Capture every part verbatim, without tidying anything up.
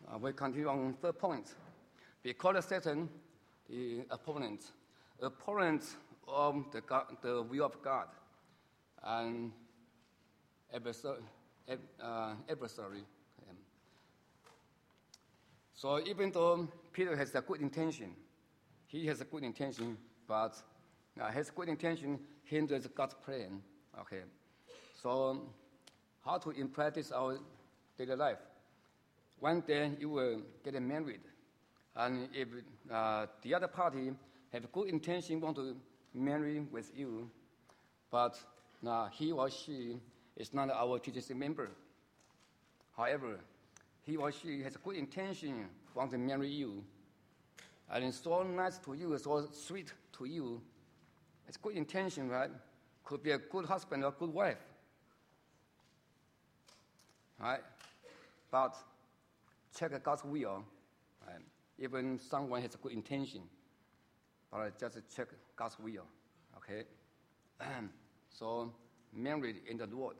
Uh, we continue on third point. We call Satan the opponent, opponent of the, God, the will of God, and adversary. Uh, adversary. Um, so even though Peter has a good intention, he has a good intention, but uh, his good intention hinders God's plan. Okay, so how to implement this our daily life? One day you will get married, and if uh, the other party have good intention, want to marry with you, but uh, he or she is not our T G C member. However, he or she has a good intention, want to marry you, and it's so nice to you, so sweet to you. It's good intention, right? Could be a good husband or good wife, right? But check God's will. Right? Even someone has a good intention, but just check God's will. Okay, so married in the Lord.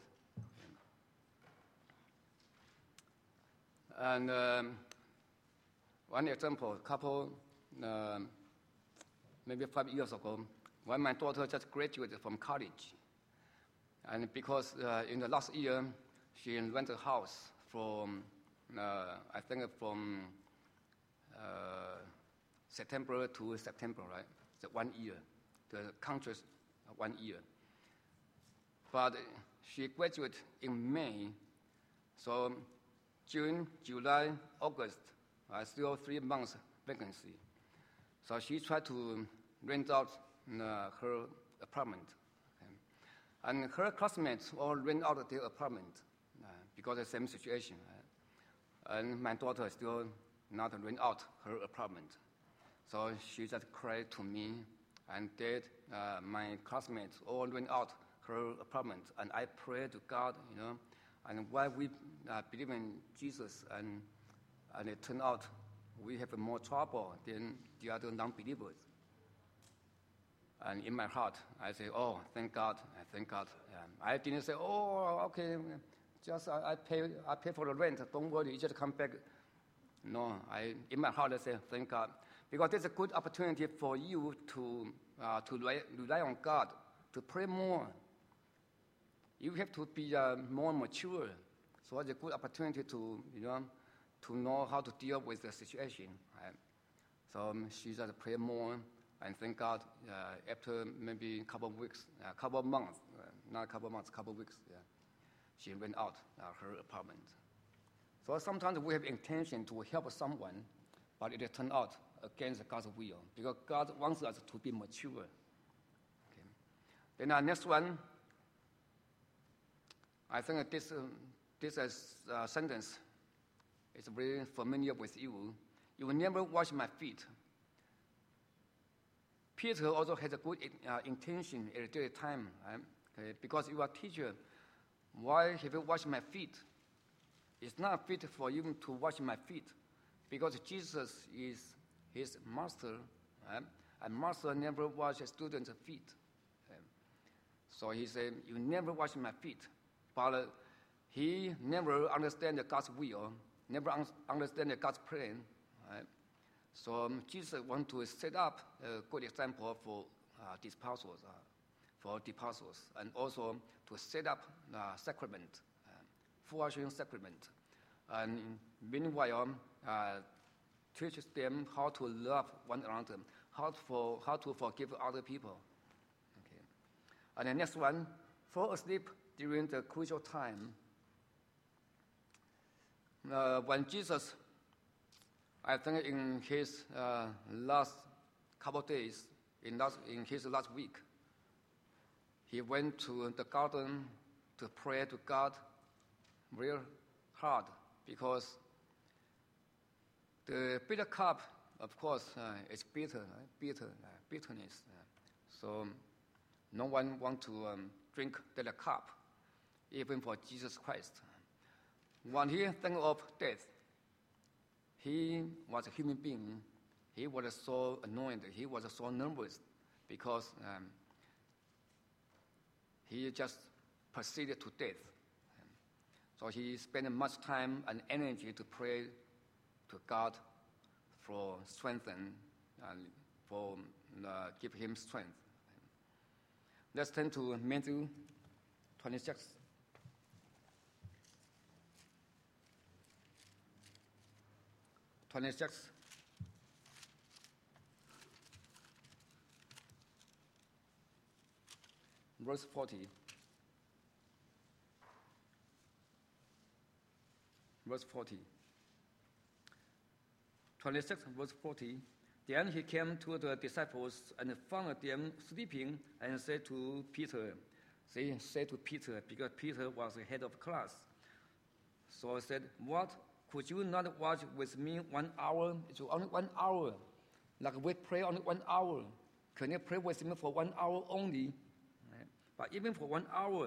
And um, one example, couple, uh, maybe five years ago, when my daughter just graduated from college, and because uh, in the last year she rented a house from, uh, I think from uh, September to September, right? So one year, the contract one year. But she graduated in May, so June, July, August, uh, still three months vacancy. So she tried to rent out uh, her apartment. Okay. And her classmates all rent out their apartment uh, because of the same situation. Uh, and my daughter still not rent out her apartment. So she just cried to me, and did uh, my classmates all rent out her apartment. And I prayed to God, you know, and why we uh, believe in Jesus, and, and it turned out we have more trouble than the other non-believers. And in my heart, I say, oh, thank God, thank God. Um, I didn't say, oh, okay, just I, I pay I pay for the rent, don't worry, you just come back. No, I, in my heart I say, thank God. Because there's a good opportunity for you to, uh, to rely, rely on God, to pray more. You have to be uh, more mature. So it's a good opportunity to, you know, to know how to deal with the situation. Right? So um, she just pray more, and thank God, uh, after maybe a couple of weeks, a uh, couple of months, uh, not a couple of months, a couple of weeks, yeah, she went out uh, her apartment. So sometimes we have intention to help someone, but it turned out against God's will, because God wants us to be mature. Okay. Then our next one, I think this, uh, this uh, sentence is very familiar with you. You will never wash my feet. Peter also has a good uh, intention at the time, right? Okay, because you are a teacher, why have you washed my feet? It's not fit for you to wash my feet, because Jesus is his master, right? And master never wash a student's feet. Okay? So he said, you never wash my feet. But uh, he never understands God's will, never un- understands God's plan. Right? So um, Jesus wants to set up a good example for uh, disciples, uh, for disciples, and also to set up uh, sacrament, uh, full sacrament. And meanwhile, uh, teaches them how to love one another, how to, for, how to forgive other people. Okay. And the next one, fall asleep during the crucial time. Uh, when Jesus, I think in his uh, last couple of days, in, last, in his last week, he went to the garden to pray to God real hard, because the bitter cup, of course, uh, is bitter, right? bitter, uh, bitterness. Uh, so no one wants to um, drink that cup, even for Jesus Christ. When he think of death, he was a human being. He was so annoyed. He was so nervous because um, he just proceeded to death. So he spent much time and energy to pray to God for strengthen and for uh, give him strength. Let's turn to Matthew twenty-six. twenty-six. Verse forty. Verse forty. twenty-six, verse forty. Then he came to the disciples and found them sleeping and said to Peter, they said to Peter, because Peter was the head of class. So he said, what, could you not watch with me one hour? It's only one hour. Like we pray only one hour. Can you pray with me for one hour only? Right? But even for one hour,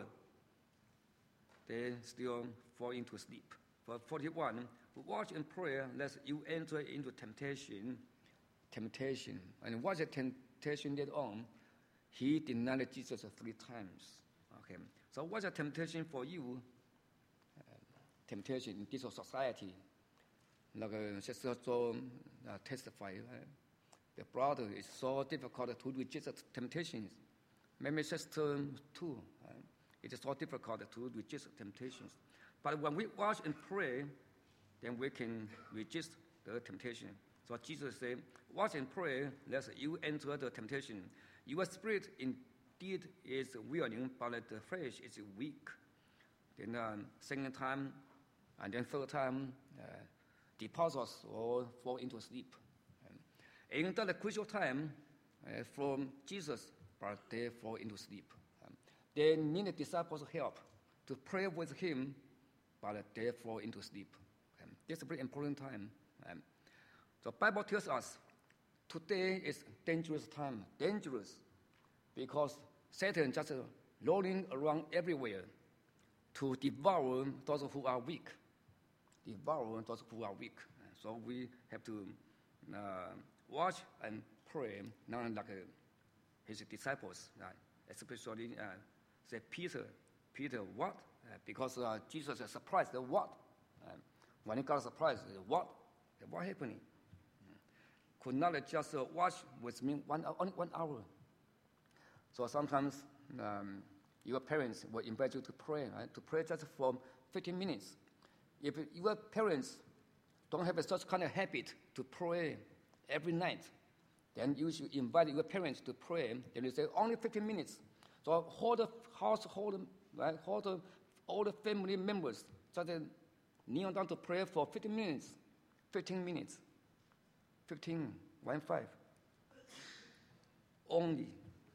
they still fall into sleep. For forty-one, watch and pray lest you enter into temptation. Temptation. And what's the temptation later on? He denied Jesus three times. Okay. So what's the temptation for you? Uh, temptation in this society. Like uh, Sister Joe uh, testified, uh, the brother is so difficult to resist temptations. Maybe Sister too. Uh, it is so difficult to resist temptations. But when we watch and pray, then we can resist the temptation. So Jesus said, watch and pray, lest you enter the temptation. Your spirit indeed is willing, but the flesh is weak. Then um, second time, and then third time, uh, the apostles all fall into sleep. Um, in the crucial time uh, from Jesus, but they fall into sleep. Um, they need the disciples' help to pray with him, but they fall into sleep. Um, this is a very important time. Um, the Bible tells us today is dangerous time, dangerous, because Satan just uh, rolling around everywhere to devour those who are weak, devour those who are weak. Uh, so we have to uh, watch and pray, not like uh, his disciples, uh, especially uh, say Peter, Peter, what? Uh, because uh, Jesus is surprised. The what? Uh, when he got surprised, the what? The what happening? Uh, could not just uh, watch with me one only one hour. So sometimes um, your parents will invite you to pray, right? To pray just for fifteen minutes. If your parents don't have such kind of habit to pray every night, then you should invite your parents to pray. Then you say only fifteen minutes. So hold the household, right? Hold the all the family members just kneel down to pray for fifteen minutes. fifteen minutes. fifteen, one five. Only.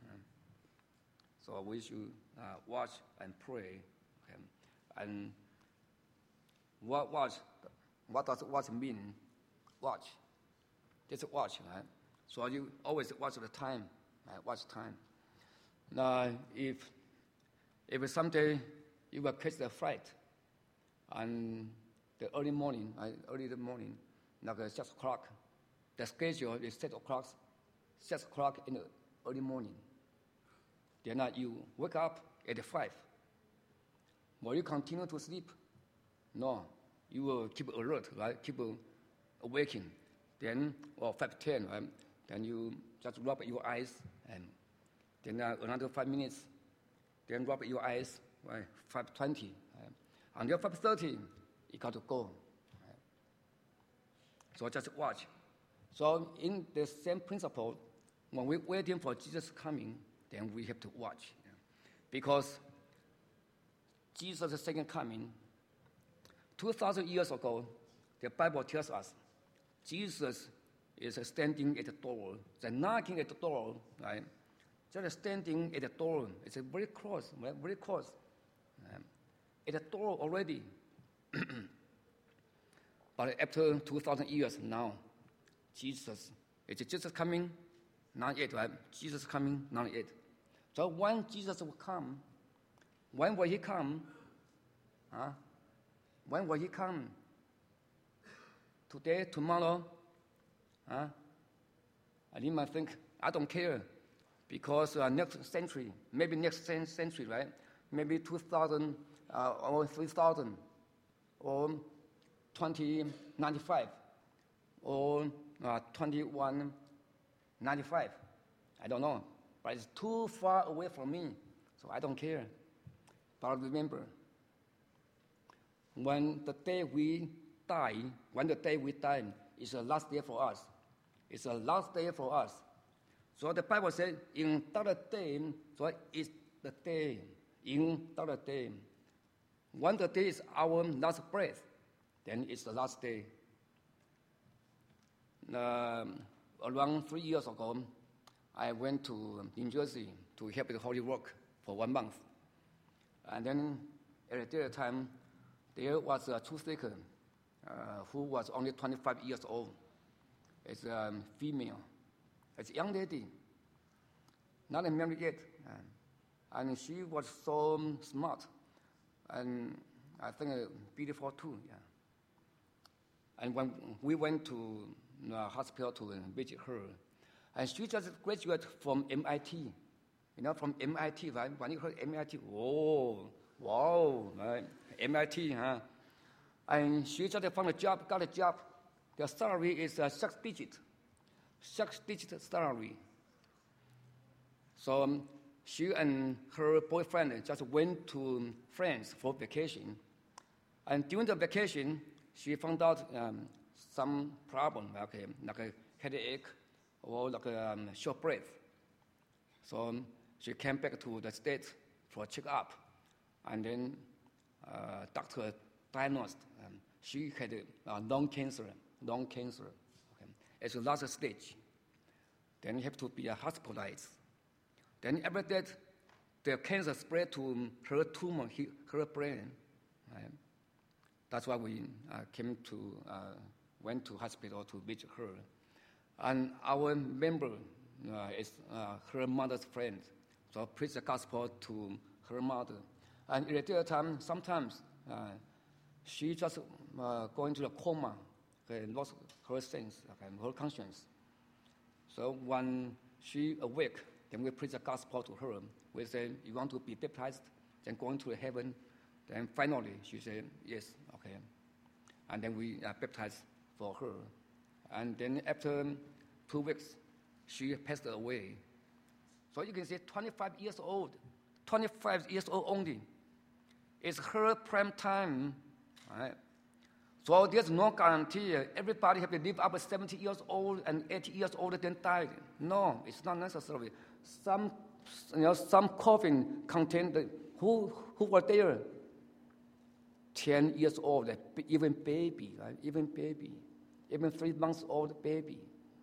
So we should uh, watch and pray. Okay? And what watch? What does watch mean? Watch. Just watch, right? So you always watch the time. Right? Watch time. Now, if if someday you will catch the flight, and the early morning, right? early in the morning, like uh, six o'clock, the schedule is six o'clock, six o'clock in the early morning. Then uh, you wake up at five. Will you continue to sleep? No, you will keep alert, right? Keep uh, awaking. Then, or five ten, right? Then you just rub your eyes, and then uh, another five minutes. Then rub your eyes, right? five twenty. Right? Until five thirty, you got to go. Right? So just watch. So in the same principle, when we're waiting for Jesus coming, then we have to watch. Yeah. Because Jesus' second coming, two thousand years ago, the Bible tells us, Jesus is standing at the door, the knocking at the door, right? Just standing at the door. It's very close, right? Very close. Um, at the door already. But after two thousand years now, Jesus, is Jesus coming? Not yet, right? Jesus coming? Not yet. So when Jesus will come, when will he come? Huh? When will he come? Today, tomorrow? Huh? And you might think, I don't care, because uh, next century, maybe next century, right? Maybe two thousand uh, or three thousand or twenty ninety-five, or uh, twenty-one ninety-five. I don't know. But it's too far away from me, so I don't care. But remember, when the day we die, when the day we die is the last day for us. It's the last day for us. So the Bible says, in that day, so it's the day, in that day. When the day is our last breath, then it's the last day. Um, around three years ago, I went to New Jersey to help with Holy Work for one month. And then at that time, there was a truth seeker uh, who was only twenty-five years old. It's a female. It's a young lady, not married yet. Uh, and she was so smart. And I think uh, beautiful too, yeah. And when we went to the hospital to visit her, and she just graduated from M I T. You know, from M I T, right? When you heard M I T, whoa, wow, right? M I T, huh? And she just found a job, got a job. The salary is uh, six digit, six digit salary. So um, she and her boyfriend just went to France for vacation. And during the vacation, she found out um, some problem, like a, like a headache or like a um, short breath. So um, she came back to the States for a checkup. And then uh, doctor diagnosed um, she had uh, lung cancer, lung cancer. Okay. It's the last stage. Then you have to be uh, hospitalized. Then after that, the cancer spread to her tumor, her brain. Right? That's why we uh, came to, uh, went to hospital to visit her. And our member uh, is uh, her mother's friend. So preach the gospel to her mother. And at that time, sometimes uh, she just uh, go into a coma, okay, lost her sense, okay, her conscience. So when she awake, then we preach the gospel to her. We say, you want to be baptized, then go into heaven. Then finally, she said, yes, okay. And then we uh, baptized for her. And then after two weeks, she passed away. So you can say twenty-five years old, twenty-five years old only. It's her prime time, right? So there's no guarantee everybody have to live up to seventy years old and eighty years old then die. No, it's not necessary. Some, you know, some coffin contain the, who who were there. Ten years old, even baby, right? Even baby, even three months old baby.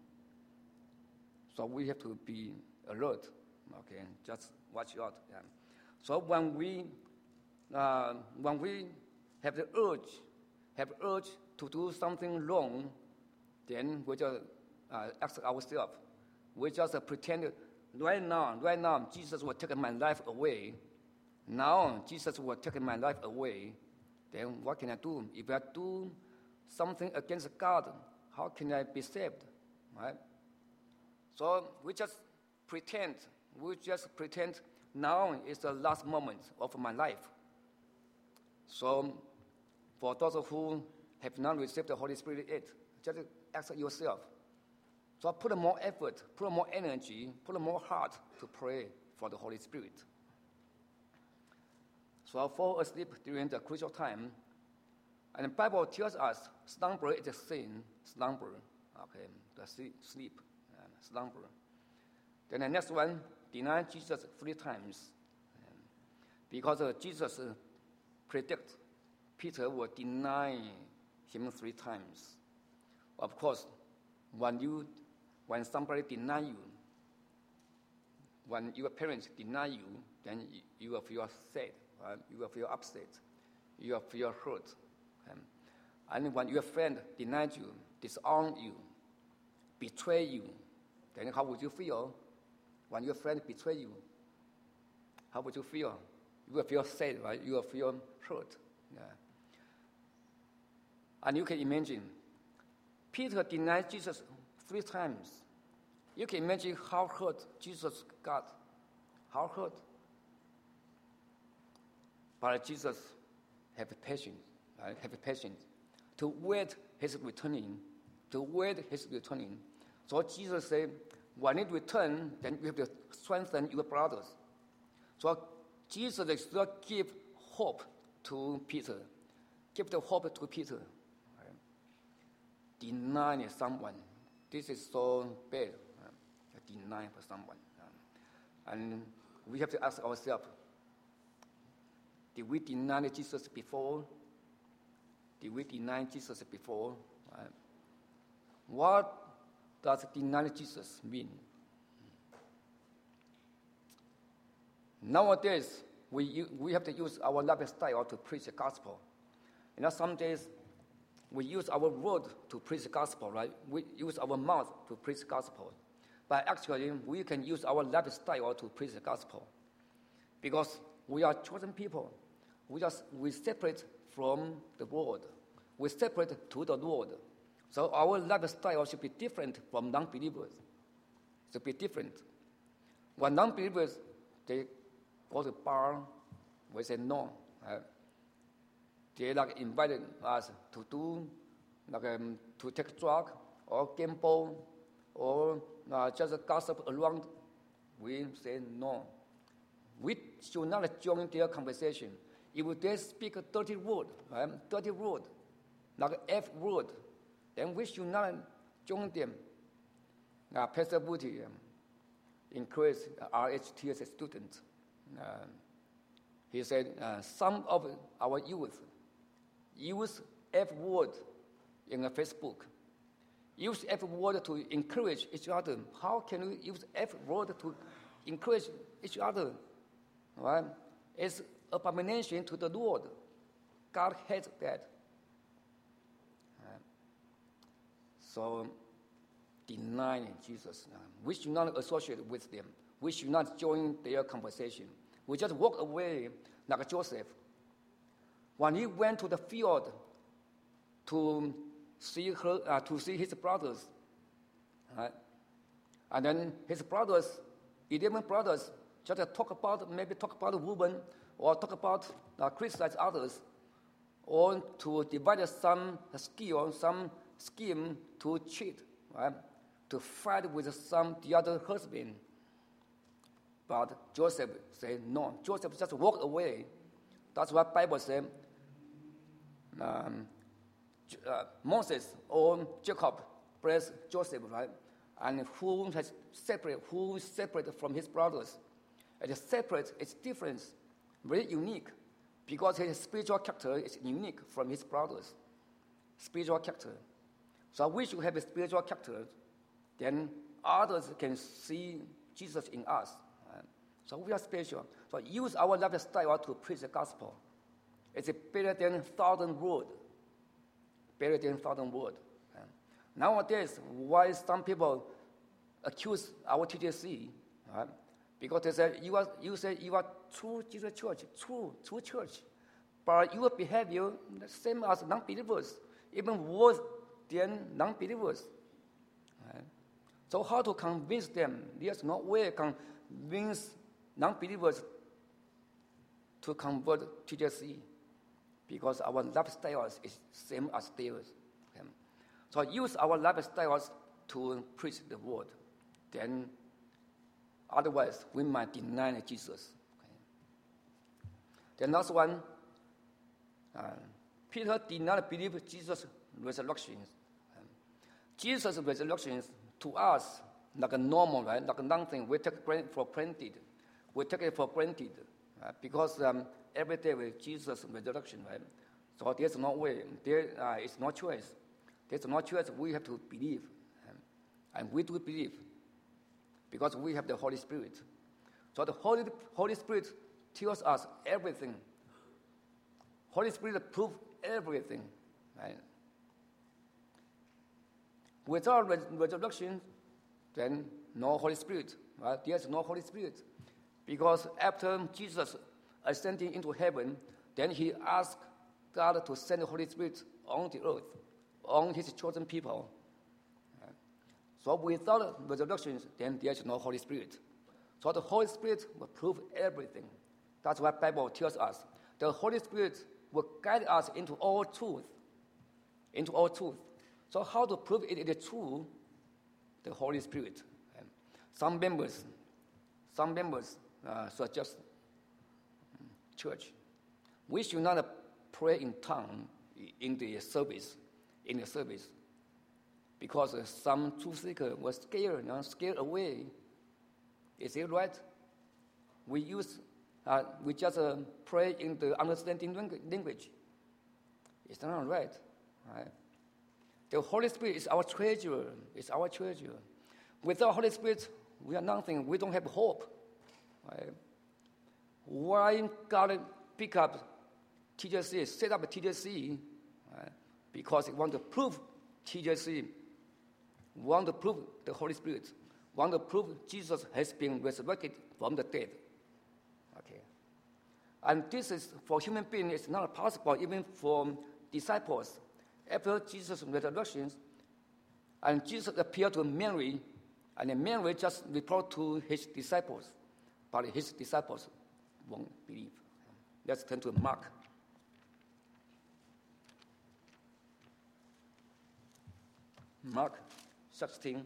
So we have to be alert, okay? Just watch out. Yeah. So when we uh, when we have the urge, have urge to do something wrong, then we just uh, ask ourselves. We just uh, pretend right now, right now, Jesus will take my life away. Now Jesus will take my life away. Then what can I do? If I do something against God, how can I be saved? Right? So we just pretend. We just pretend now is the last moment of my life. So for those who have not received the Holy Spirit yet, just ask yourself. So put more effort, put more energy, put more heart to pray for the Holy Spirit. So I fall asleep during the crucial time. And the Bible tells us slumber is a sin, slumber, okay, the sleep, uh, slumber. Then the next one, deny Jesus three times. Um, because uh, Jesus uh, predict Peter will deny him three times. Of course, when you, when somebody deny you, when your parents deny you, then you, you will feel sad. Uh, you will feel upset, you will feel hurt. Um, and when your friend denies you, disown you, betray you, then how would you feel? When your friend betray you, how would you feel? You will feel sad, right? You will feel hurt. Yeah. And you can imagine, Peter denied Jesus three times. You can imagine how hurt Jesus got, how hurt. But Jesus have patience, right? Have patience to wait his returning. to wait his returning. So Jesus said, when it returns, then you have to strengthen your brothers. So Jesus still give hope to Peter. Give the hope to Peter. Right? Denying someone. This is so bad. Right? Denying for someone. And we have to ask ourselves, did we deny Jesus before? Did we deny Jesus before? Right? What does deny Jesus mean? Nowadays, we, we have to use our lifestyle to preach the gospel. You know, some days we use our word to preach the gospel, right? We use our mouth to preach the gospel. But actually, we can use our lifestyle to preach the gospel. Because we are chosen people. We just we separate from the world. We separate to the Lord. So our lifestyle should be different from non-believers. It should be different. When non-believers, they go to bar, we say no. Uh, they like invited us to do, like um, to take drug or gamble or uh, just gossip around. We say no. We should not join their conversation. If they speak a dirty word, right, dirty word, like F word, then we should not join them. Uh, Pastor Booty um, encouraged R H T S students. Uh, he said, uh, some of our youth use F word in a Facebook. Use F word to encourage each other. How can we use F word to encourage each other? Right? It's abomination to the Lord. God hates that. Right? So, denying Jesus. Uh, we should not associate with them. We should not join their conversation. We just walk away like Joseph. When he went to the field to see her, uh, to see his brothers, right? And then his brothers, eleven brothers, just talk about maybe talk about a woman, or talk about uh, criticize others, or to devise some skill, some scheme to cheat, right? To fight with some the other husband. But Joseph said no. Joseph just walked away. That's what Bible says. Um, uh, Moses or Jacob blessed Joseph, right? And who has separate, who is separate from his brothers? And the separate is different, very unique, because his spiritual character is unique from his brothers. Spiritual character. So we should have a spiritual character. Then others can see Jesus in us. Right? So we are spiritual. So use our lifestyle to preach the gospel. It's better than thousand words. Better than thousand words. Right? Nowadays, why some people accuse our T J C? Right? Because they say you are you say you are true Jesus Church, true, true church. But your behavior the same as non-believers, even worse than non-believers. Right? So how to convince them? There's no way to convince non-believers to convert T J C, because our lifestyle is same as theirs. Okay? So use our lifestyles to preach the word. Then, otherwise, we might deny Jesus. Okay? The last one, uh, Peter did not believe Jesus' resurrection. Um, Jesus' resurrection to us like a normal, right? Like nothing. We take it for granted. We take it for granted uh, because um, every day with Jesus' resurrection, right? So there's no way. There uh, is no choice. There's no choice. We have to believe, um, and we do believe because we have the Holy Spirit. So the Holy Holy Spirit tells us everything. Holy Spirit proves everything, right? Without res- resurrection, then no Holy Spirit, right? There's no Holy Spirit. Because after Jesus ascending into heaven, then he asked God to send the Holy Spirit on the earth, on his chosen people. Right? So without resurrection, then there's no Holy Spirit. So the Holy Spirit will prove everything. That's what the Bible tells us. The Holy Spirit will guide us into all truth, into all truth. So how to prove it is true? The Holy Spirit. Um, some members, some members uh, suggest um, church, we should not uh, pray in tongue in the service, in the service, because uh, some truth seeker was scared, you know, scared away. Is it right? We use, uh, we just uh, pray in the understanding language. It's not right, right? The Holy Spirit is our treasure. It's our treasure. Without Holy Spirit, we are nothing. We don't have hope. Right? Why God pick up T J C, set up a T J C? Right? Because He want to prove T J C, want to prove the Holy Spirit, want to prove Jesus has been resurrected from the dead. Okay, and this is for human beings. It's not possible even for disciples. After Jesus' resurrection, and Jesus appeared to Mary, and Mary just reported to his disciples, but his disciples won't believe. Let's turn to Mark. Mark sixteen,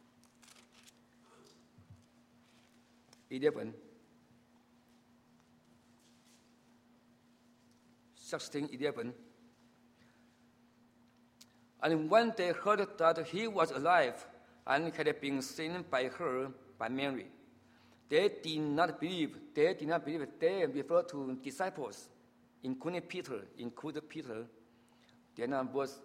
eleven. sixteen, eleven. And when they heard that he was alive and had been seen by her, by Mary, they did not believe. They did not believe. They referred to disciples, including Peter, including Peter. Then uh, verse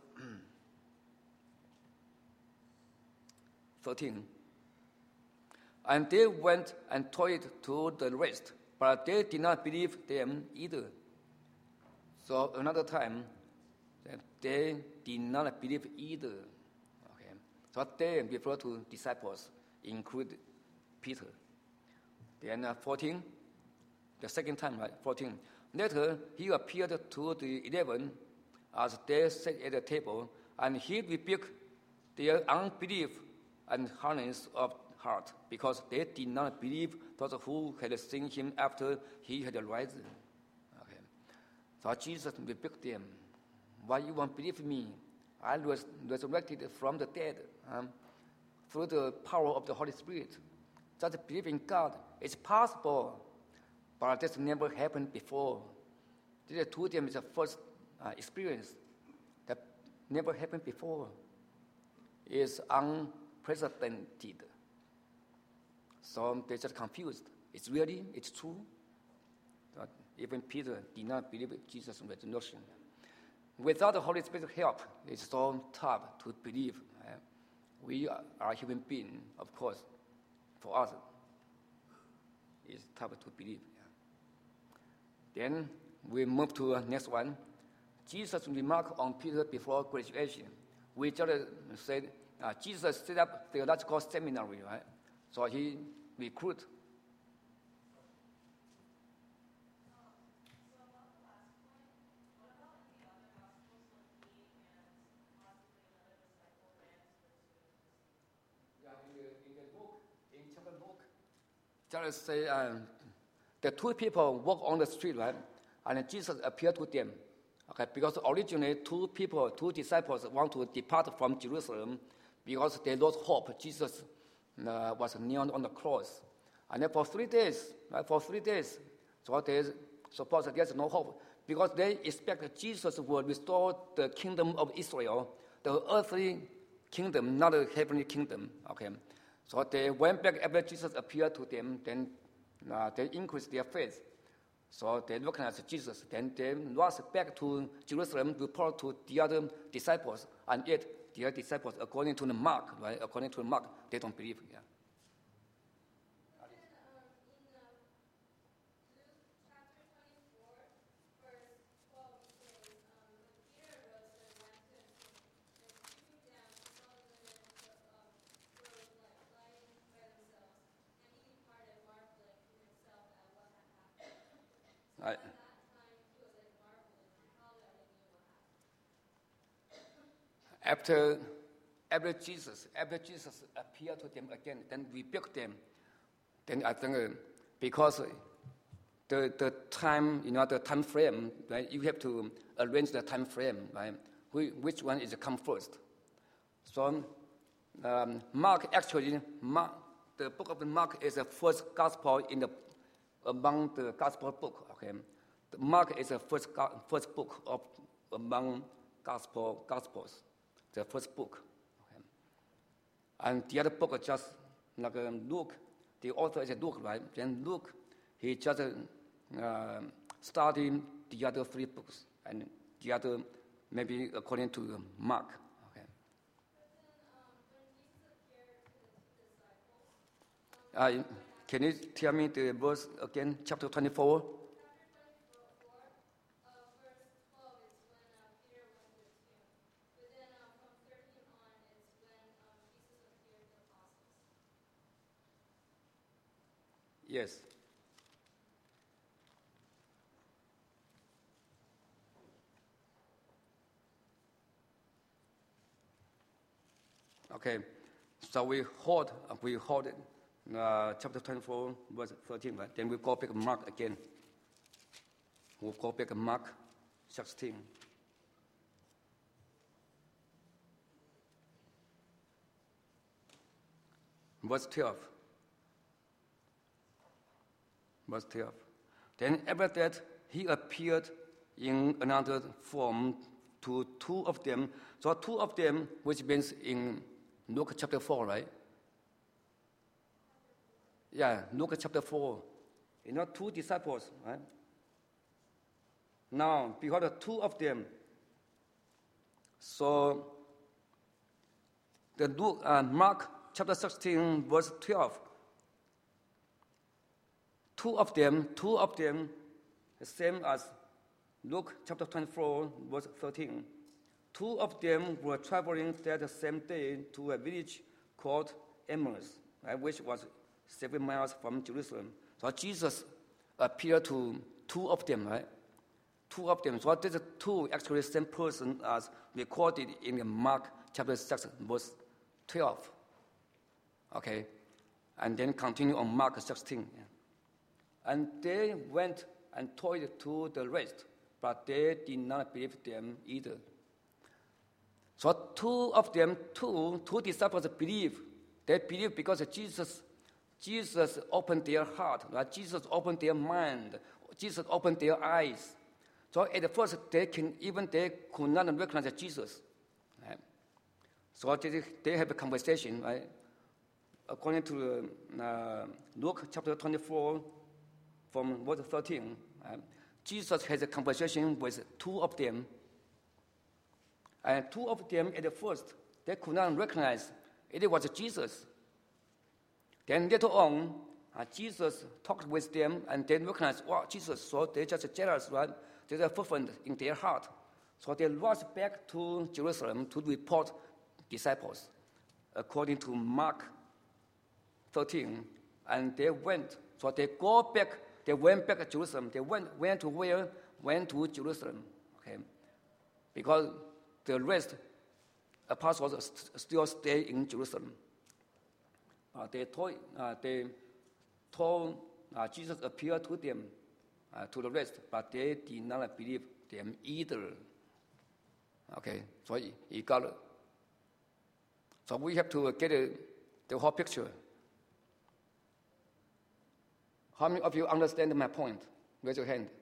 thirteen. And they went and told it to the rest, but they did not believe them either. So another time, they did not believe either. Okay, so they refer to disciples, include Peter. Then uh, fourteen, the second time, right? fourteen. Later, he appeared to the eleven as they sat at the table, and he rebuked their unbelief and hardness of heart, because they did not believe those who had seen him after he had risen. Okay, so Jesus rebuked them. Why you won't believe me? I was resurrected from the dead um, through the power of the Holy Spirit. Just believe in God. It's possible, but this never happened before. This to them is the first uh, experience that never happened before. It's unprecedented. So they're just confused. It's really, it's true. But even Peter did not believe Jesus' resurrection. Without the Holy Spirit's help, it's so tough to believe. Uh, we are, are human beings, of course. For us, it's tough to believe. Yeah. Then we move to the next one. Jesus' remark on Peter before graduation. We just said uh, Jesus set up theological seminary, right? So he recruited. Just say uh, the two people walk on the street, right? And Jesus appeared to them. Okay, because originally two people, two disciples want to depart from Jerusalem because they lost hope. Jesus uh, was nailed on the cross. And then for three days, right, for three days, so they suppose there's no hope because they expect Jesus will restore the kingdom of Israel, the earthly kingdom, not the heavenly kingdom. Okay. So they went back after Jesus appeared to them, then uh, they increased their faith. So they recognized Jesus. Then they rushed back to Jerusalem to report to the other disciples. And yet, the other disciples, according to the Mark, right, according to the Mark, they don't believe. Yeah. I, after, after Jesus, after Jesus appeared to them again, then rebuked them. Then I think uh, because the the time, you know, the time frame, right? You have to arrange the time frame, right? Which one is come first? So um, Mark actually, Mark, the book of Mark is the first gospel in the among the gospel book. Okay, the Mark is the first first book of among gospel gospels, the first book. Okay, and the other book is just like um, Luke. The author is Luke, right? Then Luke, he just uh, studied the other three books, and the other maybe according to Mark. Okay. Uh, can you tell me the verse again? Chapter twenty-four. Yes. Okay. So we hold, we hold it, uh, chapter twenty-four, verse thirteen, right? Then we go back to Mark again. We'll go back to Mark sixteen. Verse twelve. Verse twelve. Then after that, he appeared in another form to two of them. So two of them, which means in Luke chapter four, right? Yeah, Luke chapter four. You know, two disciples, right? Now, behold, two of them. So, the Luke, uh, Mark chapter sixteen, verse twelve. Two of them, two of them, the same as Luke chapter twenty-four, verse thirteen. Two of them were traveling that same day to a village called Emmaus, right, which was seven miles from Jerusalem. So Jesus appeared to two of them, right? Two of them. So these two actually same person as recorded in Mark chapter six, verse twelve. Okay, and then continue on Mark sixteen. Yeah. And they went and told to the rest, but they did not believe them either. So two of them, two, two disciples believe. They believe because Jesus, Jesus opened their heart, right? Jesus opened their mind. Jesus opened their eyes. So at first, they can even they could not recognize Jesus. Right? So they, they have a conversation, right? According to uh, Luke chapter twenty-four, from verse thirteen, right? Jesus has a conversation with two of them. And two of them at the first, they could not recognize it was Jesus. Then later on, uh, Jesus talked with them and then recognized, wow, Jesus. So they just jealous, right? They are fervent in their heart. So they rushed back to Jerusalem to report disciples, according to Mark thirteen. And they went. So they go back. They went back to Jerusalem. They went, went to where? Went to Jerusalem. Okay, because the rest apostles st- still stay in Jerusalem. Uh, they told, uh, they told uh, Jesus appeared to them, uh, to the rest, but they did not believe them either. Okay, so you got it. So we have to get a, the whole picture. How many of you understand my point? Raise your hand.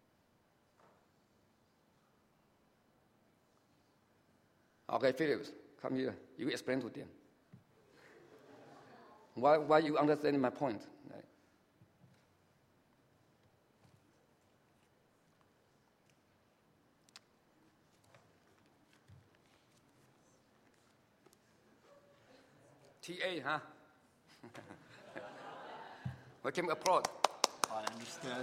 Okay, Phillips, come here. You explain to them. Why, why you understand my point? Right? T A, huh? We can applaud. I understand.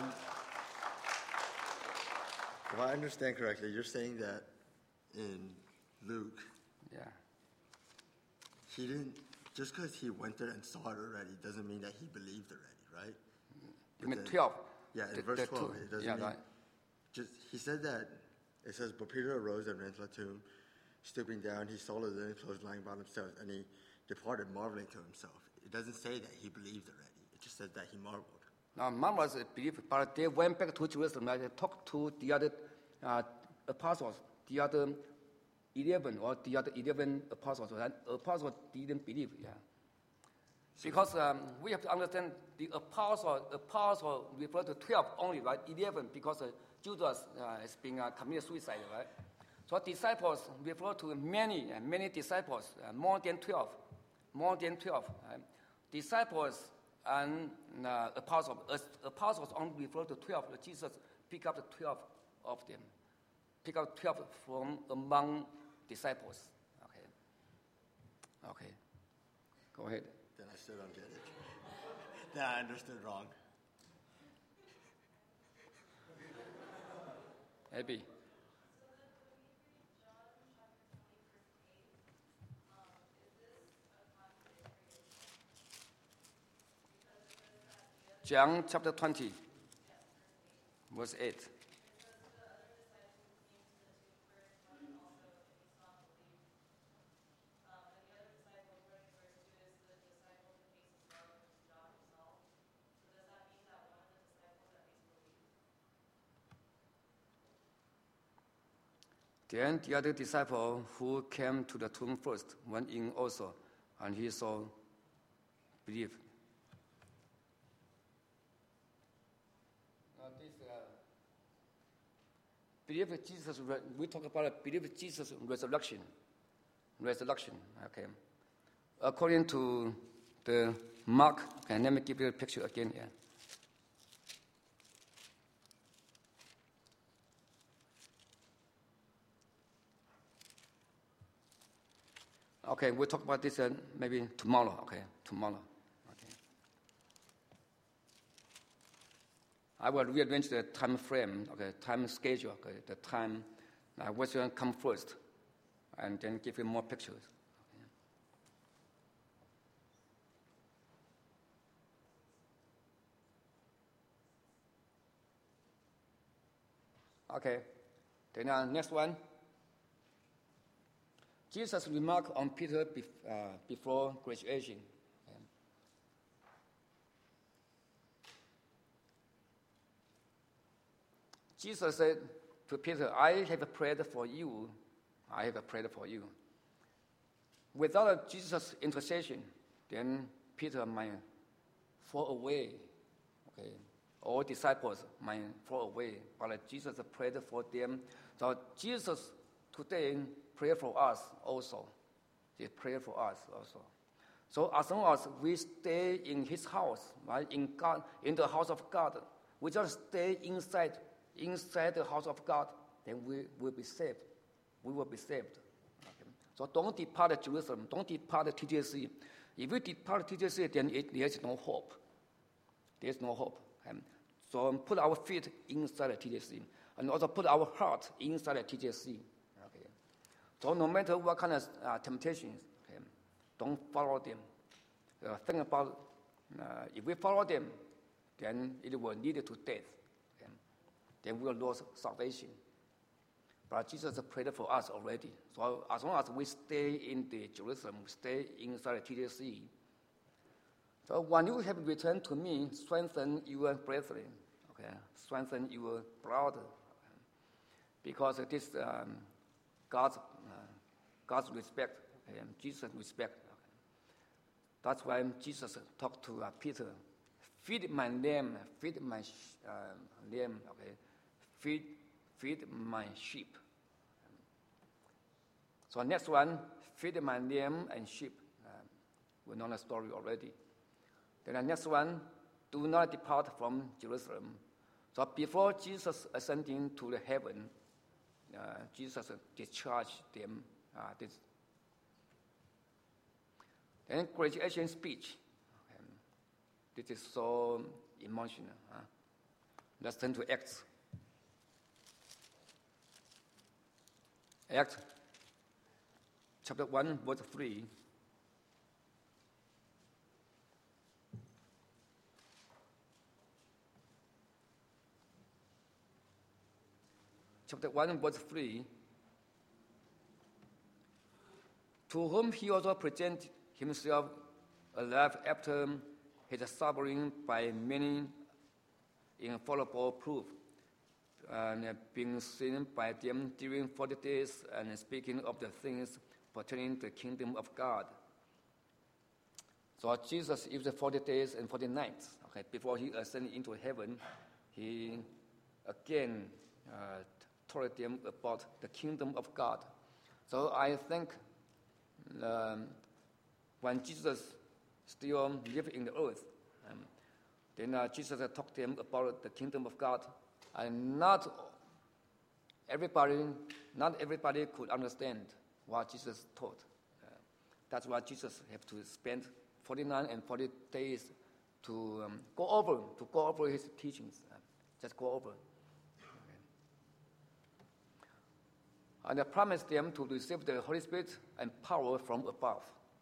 If I understand correctly, you're saying that in Luke, Yeah. he didn't, just because he went there and saw it already doesn't mean that he believed already, right? You mean then- twelve? Yeah, in The- verse the twelve, two. it doesn't Yeah, mean, right. just, he said that, it says, but Peter arose and ran to the tomb, stooping down, he saw the linen clothes lying by themselves, and he departed, marveling to himself. It doesn't say that he believed already. It just says that he marveled. Now, mom was a believer, but they went back to Jerusalem and they talked to the other uh, apostles, the other eleven or the other eleven apostles. And apostles didn't believe, yeah. Because um, we have to understand the apostle, apostle refer to twelve only, right? eleven, because uh, Judas uh, has been uh, committed suicide, right? So disciples refer to many, uh, many disciples, uh, more than twelve, more than twelve. Right? Disciples and uh, apostles, uh, apostles only refer to twelve. Jesus picked up the twelve of them, pick up twelve from among disciples. Okay. Okay. Go ahead. Then I still don't get it. Then I understood wrong. Abby. John chapter twenty, verse eight. Then the other disciple who came to the tomb first went in also, and he saw, believed. Uh, this, uh, believe Jesus, we talk about believe Jesus' resurrection. Resurrection, okay. According to the Mark, okay, let me give you a picture again here. Okay, we'll talk about this uh, maybe tomorrow, okay, tomorrow. Okay. I will rearrange the time frame, okay, time schedule, okay, the time, uh, what's going to come first, and then give you more pictures. Okay, okay. Then uh, next one. Jesus' remark on Peter bef- uh, before graduation. Okay. Jesus said to Peter, I have prayed for you. I have prayed for you. Without Jesus' intercession, then Peter might fall away. Okay. All disciples might fall away. But Jesus prayed for them. So Jesus today pray for us also. He pray for us also. So as long as we stay in His house, right, in God, in the house of God, we just stay inside, inside the house of God, then we will be saved. We will be saved. Okay. So don't depart Jerusalem. Don't depart T J C. If you depart T J C, then it, there's no hope. There's no hope. Okay. So put our feet inside T J C, and also put our heart inside T J C. So no matter what kind of uh, temptations, okay, don't follow them. Uh, think about uh, if we follow them, then it will lead to death. Okay? Then we will lose salvation. But Jesus prayed for us already. So as long as we stay in the Jerusalem, we stay inside T J C. So when you have returned to me, strengthen your brethren. Okay, strengthen your brother. Okay? Because it is um, God's God's respect, okay, and Jesus' respect. Okay. That's why Jesus talked to uh, Peter, feed my lamb, feed my sh- uh, lamb, okay, feed, feed my sheep. So next one, feed my lamb and sheep. Uh, we know the story already. Then the next one, do not depart from Jerusalem. So before Jesus ascending to the heaven, uh, Jesus discharged them. Uh, this. Then graduation speech. Um, this is so emotional. Huh? Let's turn to Acts. Acts chapter one, verse three. Chapter one, verse three. To whom he also presented himself alive after his suffering by many infallible proof, and being seen by them during forty days and speaking of the things pertaining to the kingdom of God. So Jesus used forty days and forty nights. Okay, before he ascended into heaven, he again uh, told them about the kingdom of God. So I think um, when Jesus still lived in the earth, um, then uh, Jesus talked to them about the kingdom of God, and not everybody, not everybody could understand what Jesus taught. Uh, that's why Jesus had to spend forty-nine and forty days to um, go over, to go over his teachings, uh, just go over. Okay. And I promised them to receive the Holy Spirit and power from above.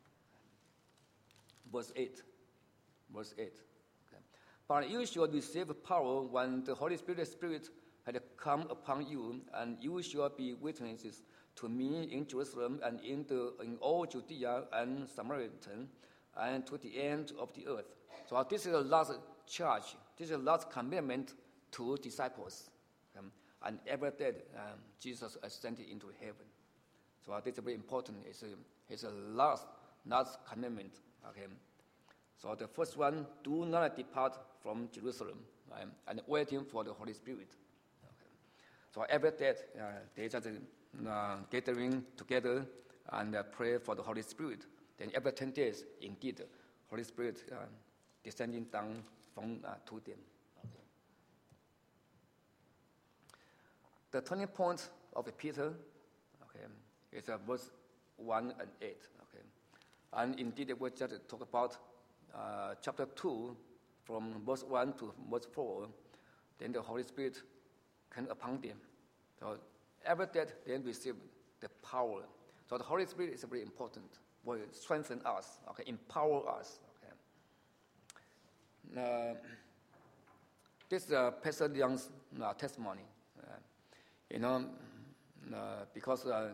Verse eight. Verse eight. Okay. But you shall receive power when the Holy Spirit, Spirit had come upon you, and you shall be witnesses to me in Jerusalem and in, the, in all Judea and Samaria and to the end of the earth. So this is the last charge. This is the last commandment to disciples. Um, and every day um, Jesus ascended into heaven. So uh, this is very important. It's a, it's a last, last commandment. Okay. So the first one, do not depart from Jerusalem, right, and waiting for the Holy Spirit. Okay. So every day uh, they just uh, gathering together and uh, pray for the Holy Spirit. Then every ten days, indeed, the Holy Spirit uh, descending down from uh, to them. Okay. The turning point of Peter, okay, is uh, verse one and eight. Okay, and indeed we just talk about uh, chapter two, from verse one to verse four. Then the Holy Spirit came upon them. So every day they receive the power. So the Holy Spirit is very important. Will strengthen us, okay, empower us. Okay. Uh, this is uh, Pastor Young's uh, testimony. Uh, you know, uh, because uh,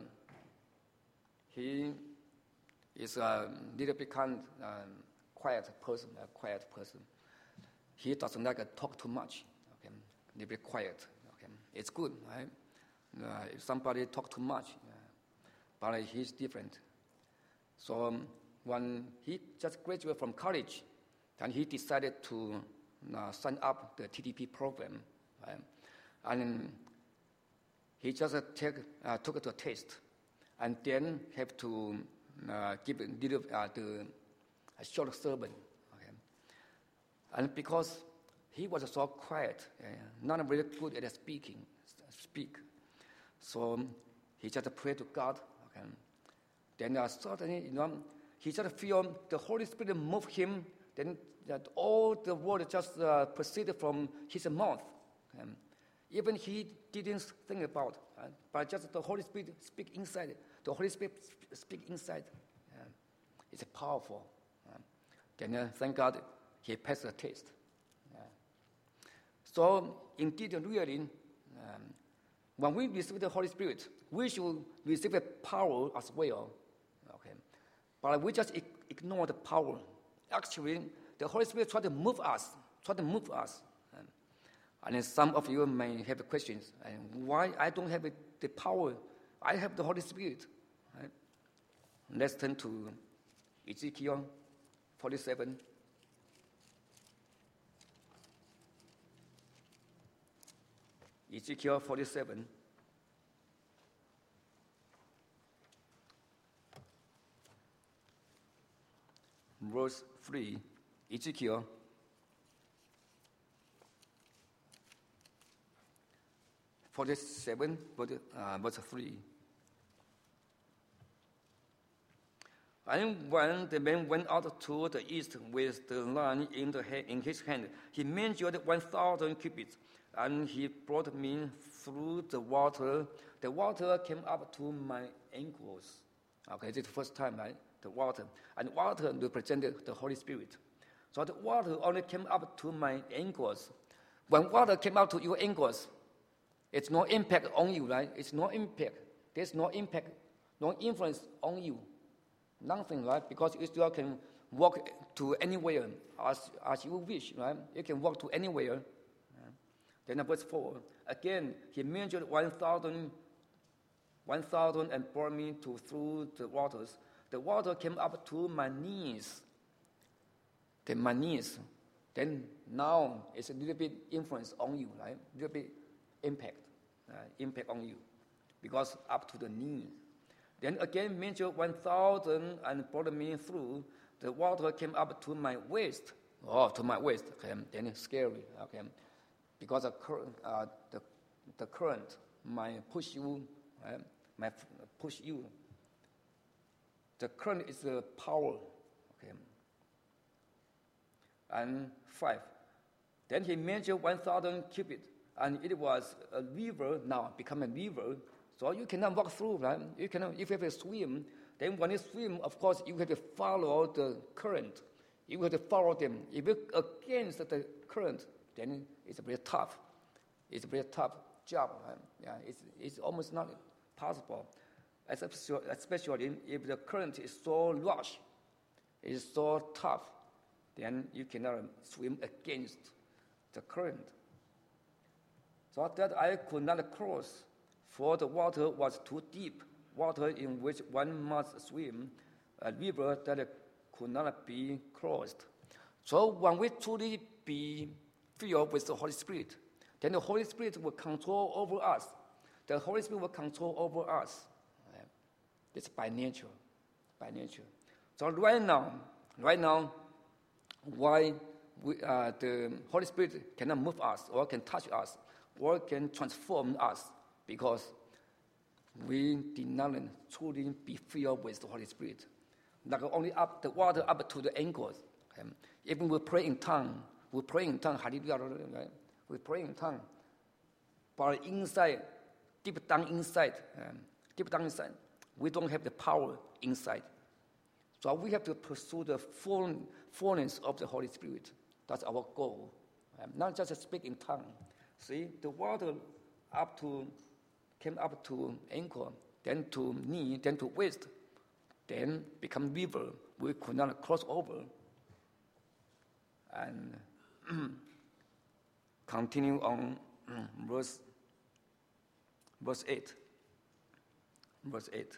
he is a little bit kind, uh, quiet person, a quiet person. He doesn't like to talk too much. Okay, a little bit quiet. Okay, it's good, right? Uh, if somebody talk too much, uh, but he's different. So um, when he just graduated from college, then he decided to uh, sign up the T D P program, right? And he just uh, take, uh, took it to a test, and then have to uh, give a little uh, the a short sermon. Okay? And because he was so quiet, uh, not very good at speaking, speak, so um, he just prayed to God. Okay? Then uh, suddenly, you know, he just feel the Holy Spirit move him. Then that all the word just uh, proceeded from his mouth. Um, even he didn't think about, uh, but just the Holy Spirit speak inside. The Holy Spirit speak inside. Uh, it's powerful. Uh, then uh, thank God he passed the test. Uh, so indeed, really, um, when we receive the Holy Spirit, we should receive the power as well. But we just ignore the power. Actually, the Holy Spirit try to move us, try to move us. And, and then some of you may have questions. And why I don't have the power? I have the Holy Spirit. Right? Let's turn to Ezekiel forty-seven. Ezekiel forty-seven. Verse three, Ezekiel forty-seven, uh, verse three. And when the man went out to the east with the line in, the ha- in his hand, he measured one thousand cubits, and he brought me through the water. The water came up to my ankles. Okay, this is the first time, right? The water. And water represented the Holy Spirit. So the water only came up to my ankles. When water came up to your ankles, it's no impact on you, right? It's no impact. There's no impact, no influence on you. Nothing, right? Because you still can walk to anywhere as, as you wish, right? You can walk to anywhere. Right? Then verse four, again, he measured one thousand, one thousand and brought me to through the waters. The water came up to my knees. Then my knees. Then now it's a little bit influence on you, right? A little bit impact, uh, impact on you, because up to the knee. Then again measured one thousand and brought me through. The water came up to my waist. Oh, to my waist. Okay, then it's scary. Okay, because the current, uh, the the current might push you, right? Might push you. The current is the power. Okay. And five. Then he measured one thousand cubits, and it was a river now, become a river. So you cannot walk through, right? You cannot, if you have to swim, then when you swim, of course, you have to follow the current. You have to follow them. If you're against the current, then it's very tough. It's a very tough job, right? Yeah, it's, it's almost not possible, especially if the current is so rush, it's so tough, then you cannot swim against the current. So that I could not cross, for the water was too deep, water in which one must swim, a river that could not be crossed. So when we truly be filled with the Holy Spirit, then the Holy Spirit will control over us. The Holy Spirit will control over us. It's by nature, by nature. So right now, right now, why we, uh, the Holy Spirit cannot move us or can touch us or can transform us, because we did not truly be filled with the Holy Spirit. Like only up the water up to the ankles. Okay? Even we pray in tongue, we pray in tongue, hallelujah, right? We pray in tongue. But inside, deep down inside, um, deep down inside, we don't have the power inside. So we have to pursue the full, fullness of the Holy Spirit. That's our goal. Um, not just speak in tongue. See, the water up to came up to ankle, then to knee, then to waist, then become river. We could not cross over. And continue on verse, verse eight. Verse eight.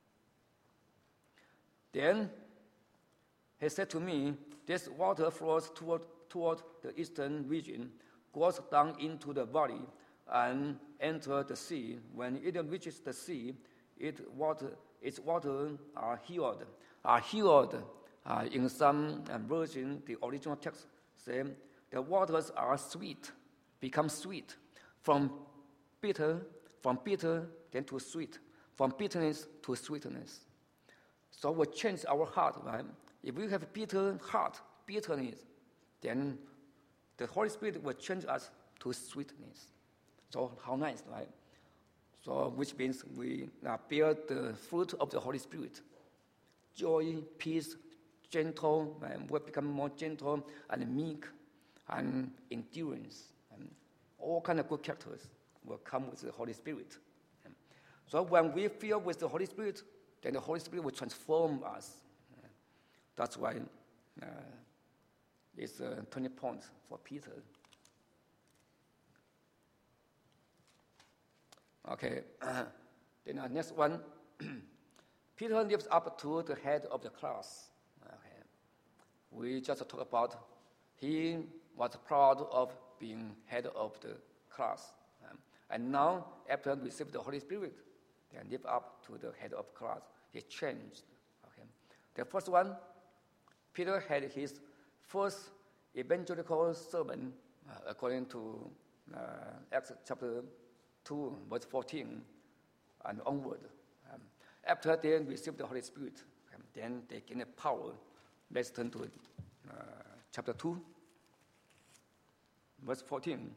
Then he said to me, this water flows toward, toward the eastern region, goes down into the valley, and enters the sea. When it reaches the sea, it water, its water are healed. Are healed. Uh, in some uh, version, the original text says, the waters are sweet, become sweet. From bitter, from bitter, then to sweet. From bitterness to sweetness. So we change our heart, right? If we have bitter heart, bitterness, then the Holy Spirit will change us to sweetness. So how nice, right? So which means we uh, bear the fruit of the Holy Spirit. Joy, peace, gentle, and we become more gentle and meek and endurance. And all kind of good characters will come with the Holy Spirit. So when we fill with the Holy Spirit, then the Holy Spirit will transform us. That's why uh, it's a turning point for Peter. Okay, then the next one, Peter lives up to the head of the class. Okay. We just talked about he was proud of being head of the class. Um, and now, after receiving the Holy Spirit, they live up to the head of class. He changed. Okay. The first one, Peter had his first evangelical sermon, uh, according to uh, Acts chapter two, verse fourteen, and onward. Um, after they received the Holy Spirit, um, then they gained power. Let's turn to uh, chapter two, verse fourteen.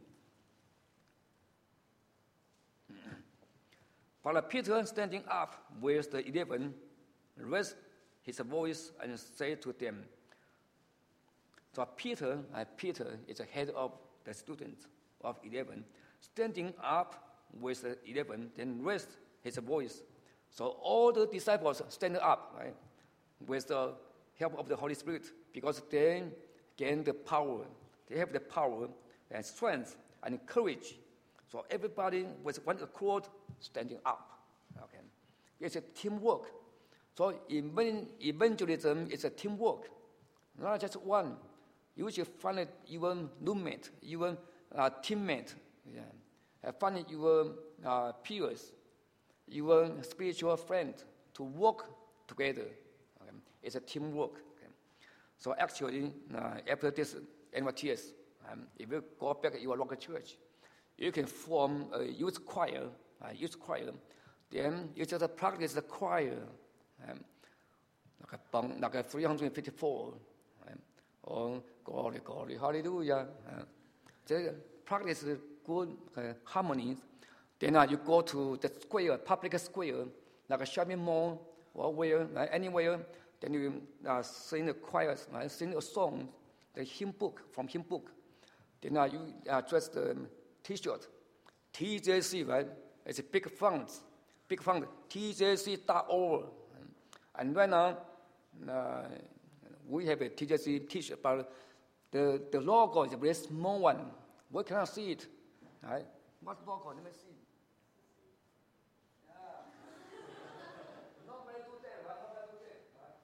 But Peter, standing up with the eleven, raised his voice and said to them. So Peter, uh, Peter is the head of the students of eleven, standing up with the eleven, then raised his voice. So all the disciples stand up, right, with the help of the Holy Spirit, because they gain the power. They have the power and strength and courage. So everybody with one accord, standing up. Okay, it's a teamwork. So evangelism is a teamwork, not just one. You should find your roommate, your uh, teammate, yeah. find your uh, peers, your spiritual friend to work together. Okay. It's a teamwork. Okay. So actually, uh, after this N Y T S, um, if you go back to your local church, you can form a youth choir, a youth choir. Then you just practice the choir, um, like, a, like a three hundred fifty-four, um, or glory, glory, hallelujah. Uh, just practice good uh, harmonies. Then uh, you go to the square, public square, like a shopping mall or where, uh, anywhere. Then you uh, sing a choir, uh, sing a song, the hymn book, from hymn book. Then uh, you uh, dress the T-shirt, T J C, right? It's a big font, big font, T J C dot org. And right now, uh, we have a T J C T-shirt, but the, the logo is a very small one. We cannot see it, right? What logo? Let me see. Yeah. Nobody do that, right? Nobody do that, right?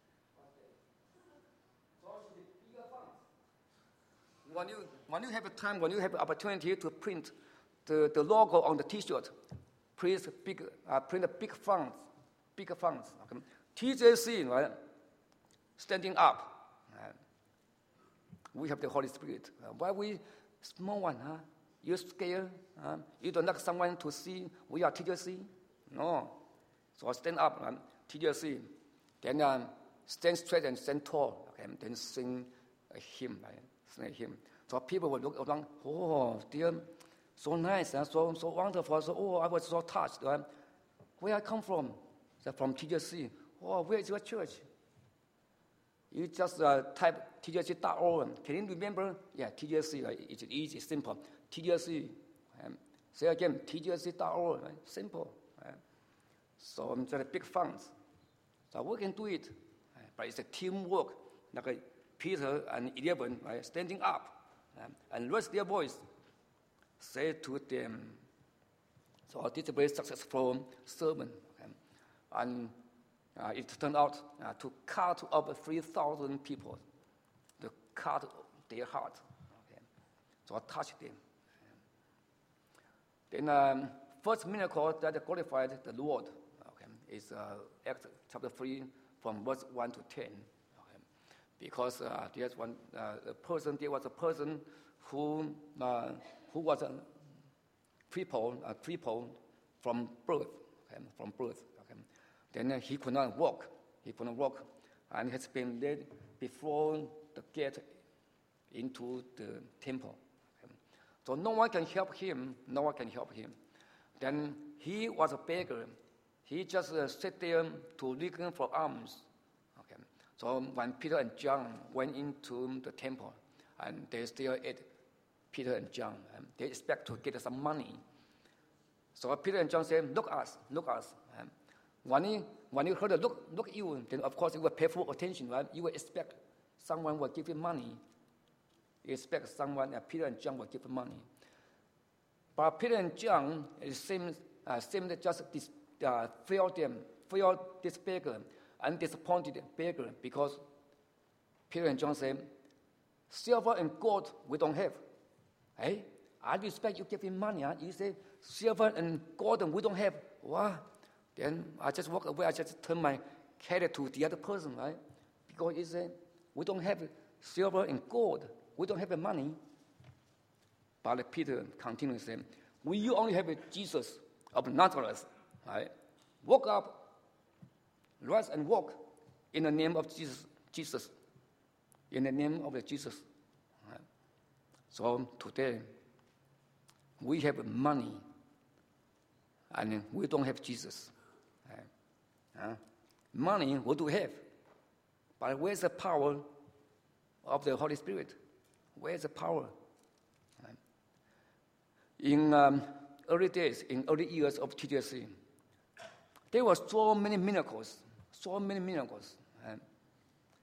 So it should be bigger font. When you, when you have a time, when you have an opportunity to print the, the logo on the T-shirt, please big, uh, print a big font, bigger fonts. Okay? T J C, right? Standing up. Uh, we have the Holy Spirit. Uh, why we small one, huh? You scared? Uh, you don't like someone to see we are T J C? No. So stand up, um, T J C. Then um, stand straight and stand tall. Okay? Then sing a hymn, right? Sing a hymn. So people will look around, oh, dear, so nice, uh, so so wonderful. So, oh, I was so touched. Right? Where I come from? So from T J C. Oh, where is your church? You just uh, type T J C dot org. Can you remember? Yeah, T J C. Right? It's easy, simple. T J C. Um, say again, T J C dot org. Right? Simple. Right? So um, just big funds. So we can do it. Right? But it's a teamwork. Like uh, Peter and eleven, right? Standing up um, and raise their voice. Say to them. So this is a very successful sermon. Okay? And Uh, it turned out uh, to cut over three thousand people, to cut their heart. Okay. So I touched them. Then um, first miracle that glorified the Lord okay, is uh, Acts chapter three from verse one to ten. Okay. Because uh, there's one uh, a person, there was a person who uh, who was a crippled, a crippled from birth, okay, from birth. Then uh, he could not walk. He could not walk, and has been led before the gate into the temple. Okay. So no one can help him. No one can help him. Then he was a beggar. He just uh, sat there to listen for alms. Okay. So when Peter and John went into the temple, and they still ate Peter and John, and they expect to get some money. So Peter and John said, "Look us, look us." Um, When you, when you heard a look, look at you, then of course you will pay full attention, right? You will expect someone will give you money. You expect someone, uh, Peter and John will give you money. But Peter and John, it seems, uh, seemed just dis, uh, failed them, failed this beggar, and disappointed beggar, because Peter and John said, silver and gold we don't have. Hey, I expect you give me money. Huh? You say, silver and gold we don't have. What? Then I just walk away. I just turn my head to the other person, right? Because he said, we don't have silver and gold. We don't have money. But Peter continued to say, we you only have Jesus of Nazareth, right? Walk up, rise and walk in the name of Jesus. Jesus, in the name of Jesus. Right? So today, we have money, and we don't have Jesus. Uh, money, what do we have? But where's the power of the Holy Spirit? Where's the power? Uh, in um, early days, in early years of T J C, there were so many miracles, so many miracles.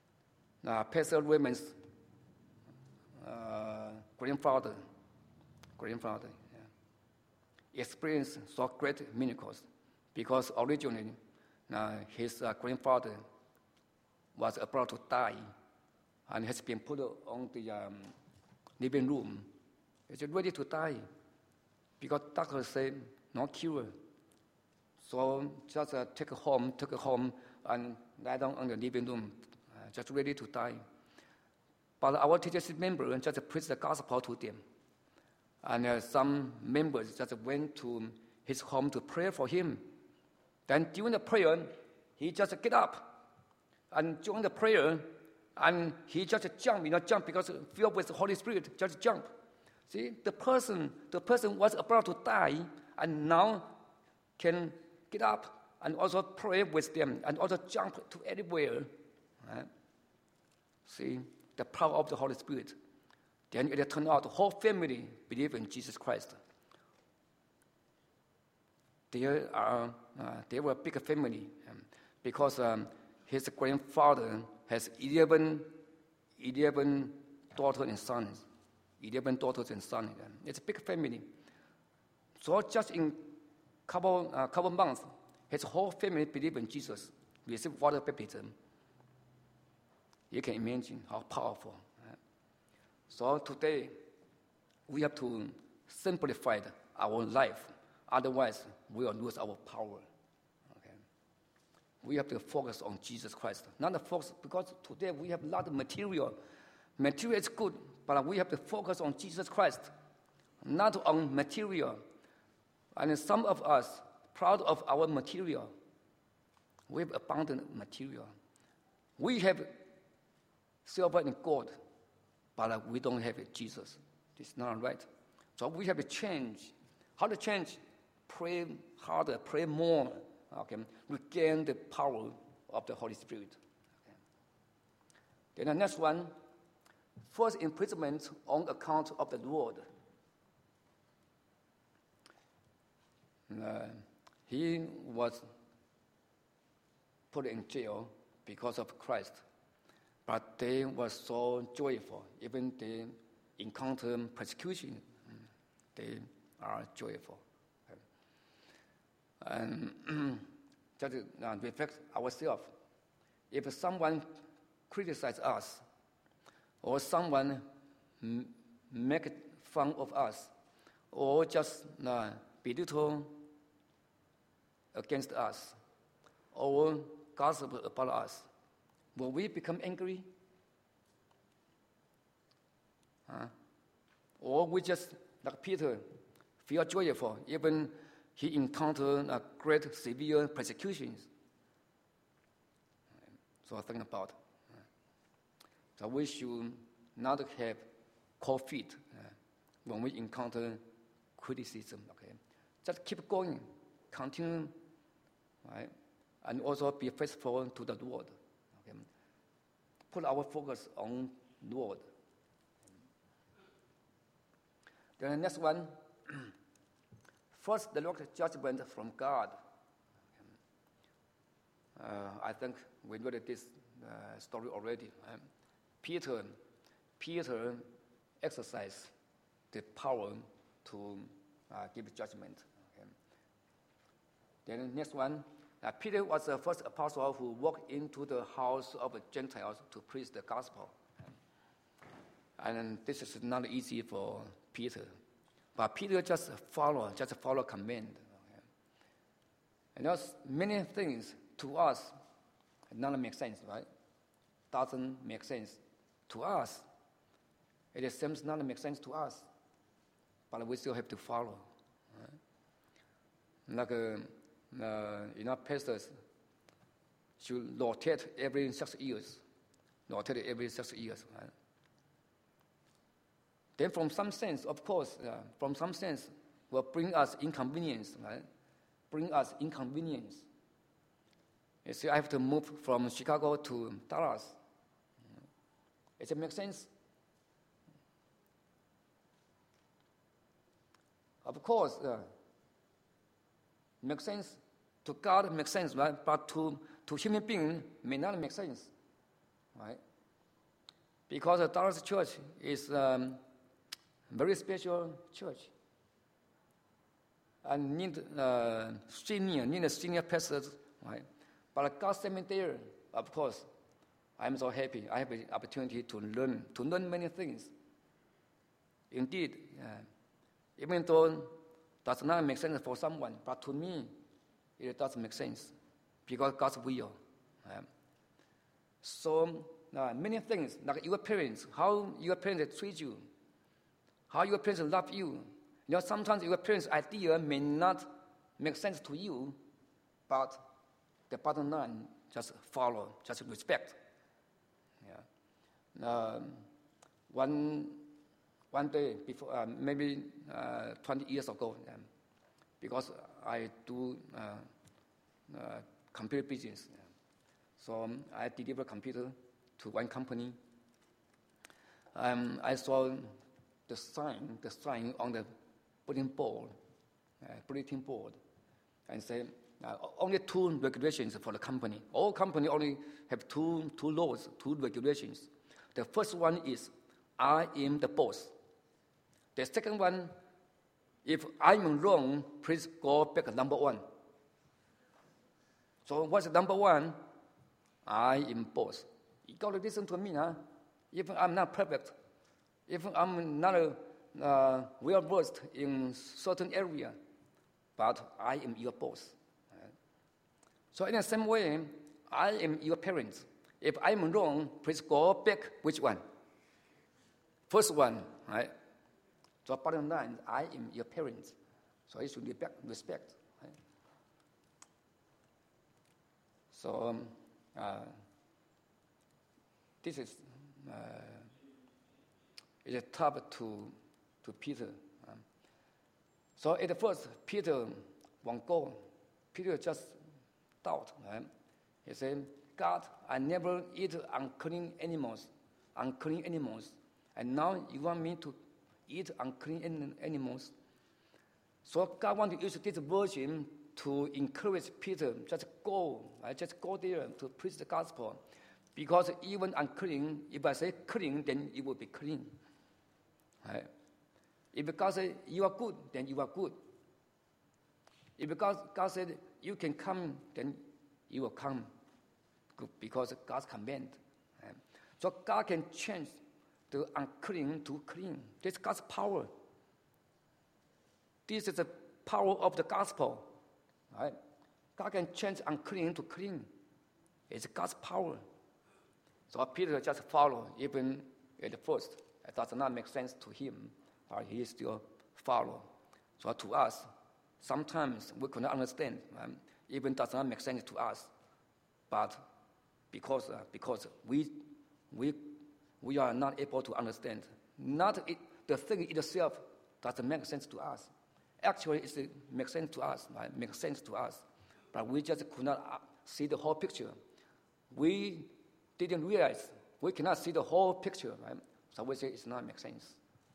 Uh, uh, Pastor Raymond's uh, grandfather grandfather yeah, experienced so great miracles because originally uh, his uh, grandfather was about to die and has been put on the um, living room. He's ready to die because doctors say no cure. So just uh, take it home, take it home and lie down on the living room, uh, just ready to die. But our teachers member just preached the gospel to them. And uh, some members just went to his home to pray for him. Then during the prayer, he just get up. And during the prayer, and he just jump, you know, jump because filled with the Holy Spirit, just jump. See, the person, the person was about to die, and now can get up and also pray with them, and also jump to anywhere. Right? See, the power of the Holy Spirit. Then it turned out the whole family believe in Jesus Christ. They are, uh, they were a big family um, because um, his grandfather has eleven, eleven daughters and sons. eleven daughters and sons. It's a big family. So just in couple uh, couple months, his whole family believed in Jesus, received water baptism. You can imagine how powerful. Right? So today, we have to simplify our life. Otherwise, we will lose our power. Okay? We have to focus on Jesus Christ. Not the focus, because today we have a lot of material. Material is good, but we have to focus on Jesus Christ, not on material. And some of us, proud of our material, we have abundant material. We have silver and gold, but we don't have Jesus. It's not right. So we have to change. How to change? Pray harder, pray more. Okay, regain the power of the Holy Spirit. Okay. Then the next one, first imprisonment on account of the Lord. Uh, he was put in jail because of Christ, but they were so joyful. Even they encounter persecution, they are joyful. And just uh, reflect ourselves. If someone criticizes us, or someone m- make fun of us, or just uh, belittle against us, or gossip about us, will we become angry? Huh? Or we just, like Peter, feel joyful, even he encountered a great severe persecutions. So think about. So we should not have cold feet uh, when we encounter criticism. Okay, just keep going, continue, right, and also be faithful to the Lord. Okay, put our focus on Lord. Then the next one. First, the Lord's judgment from God. Uh, I think we read this uh, story already. Um, Peter, Peter exercised the power to uh, give judgment. Okay. Then the next one, uh, Peter was the first apostle who walked into the house of the Gentiles to preach the gospel. And this is not easy for Peter. But Peter just follow, just follow command. Okay. And there's many things to us not make sense, right? Doesn't make sense to us. It seems not make sense to us, but we still have to follow. Right? Like uh, uh, you know, pastors should rotate every six years, rotate every six years, right? Then from some sense, of course, uh, from some sense, will bring us inconvenience, right? Bring us inconvenience. You see, I have to move from Chicago to Dallas. Does it make sense? Of course, uh, makes sense. To God makes sense, right? But to, to human being may not make sense, right? Because the Dallas church is um, very special church. And need uh, senior, need a senior pastors, right? But God sent me there, of course. I'm so happy. I have the opportunity to learn, to learn many things. Indeed, uh, even though it does not make sense for someone, but to me, it does make sense because God's will. Um, so uh, many things, like your parents, how your parents treat you, how your parents love you. You know, sometimes your parents' idea may not make sense to you, but the bottom line, just follow, just respect. Yeah. Um, one one day before, uh, maybe uh, twenty years ago, um, because I do uh, uh, computer business, yeah. So um, I deliver computer to one company. Um, I saw the sign, the sign on the bulletin board, uh, bulletin board, and say uh, only two regulations for the company. All company only have two two laws, two regulations. The first one is I am the boss. The second one, if I'm wrong, please go back to number one. So what's number one? I am boss. You got to listen to me, huh? Even I'm not perfect, even I'm not a Uh, well versed in certain area, but I am your boss. Uh, so in the same way, I am your parents. If I'm wrong, please go back. Which one? First one, right? So bottom line, I am your parents. So you should respect. respect right? So um, uh, this is uh, it is tough to. to Peter. Um, so at first, Peter won't go. Peter just doubt. Right? He said, God, I never eat unclean animals, unclean animals. And now you want me to eat unclean animals? So God wants to use this version to encourage Peter, just go, right? Just go there to preach the gospel. Because even unclean, if I say clean, then it will be clean. Right? If God said you are good, then you are good. If God, God said you can come, then you will come, because God's command. So God can change the unclean to clean. This is God's power. This is the power of the gospel. Right? God can change unclean to clean. It's God's power. So Peter just followed, even at first. It does not make sense to him. But he still follow. So to us, sometimes we cannot understand. Um, even does not make sense to us. But because uh, because we we we are not able to understand. Not it, the thing itself doesn't make sense to us. Actually, it makes sense to us. Right? Makes sense to us. But we just could not see the whole picture. We didn't realize we cannot see the whole picture. Right? So we say it's not make sense.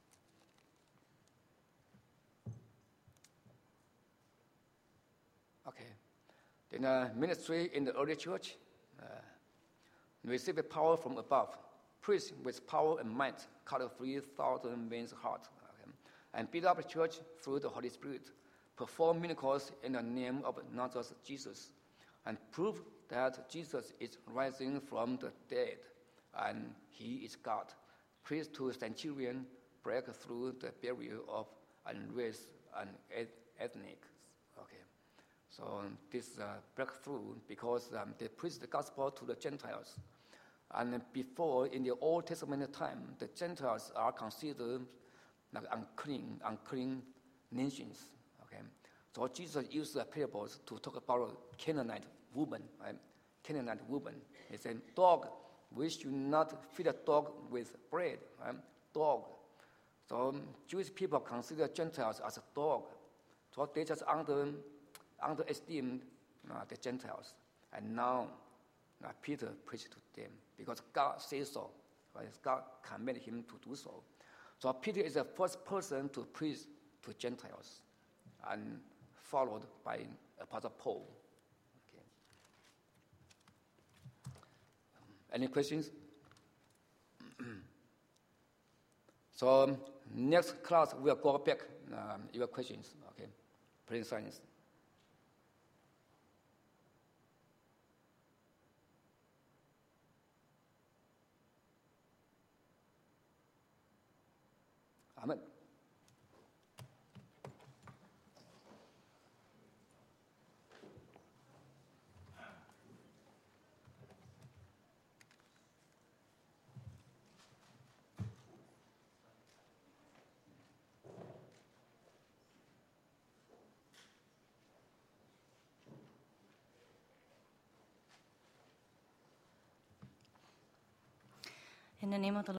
Okay. Then uh, ministry in the early church, uh, receive power from above. Priest with power and might cut three thousand men's heart. Okay. And build up the church through the Holy Spirit. Perform miracles in the name of not just Jesus. And prove that Jesus is rising from the dead. And he is God. Priest to centurion break through the barrier of race and ethnic. Okay. So um, this uh, breakthrough because um, they preach the gospel to the Gentiles. And before, in the Old Testament time, the Gentiles are considered like unclean, unclean nations. Okay, so Jesus used the parables to talk about Canaanite woman, right? Canaanite woman. He said, "Dog, we should not feed a dog with bread." Right? Dog. So um, Jewish people consider Gentiles as a dog. So they just under underestimate uh, the Gentiles. And now uh, Peter preached to them because God says so. Right? God commanded him to do so. So Peter is the first person to preach to Gentiles, and followed by Apostle Paul. Okay. Um, any questions? So next class we'll go back um, your questions. Okay, plain science. Amen. In the name of the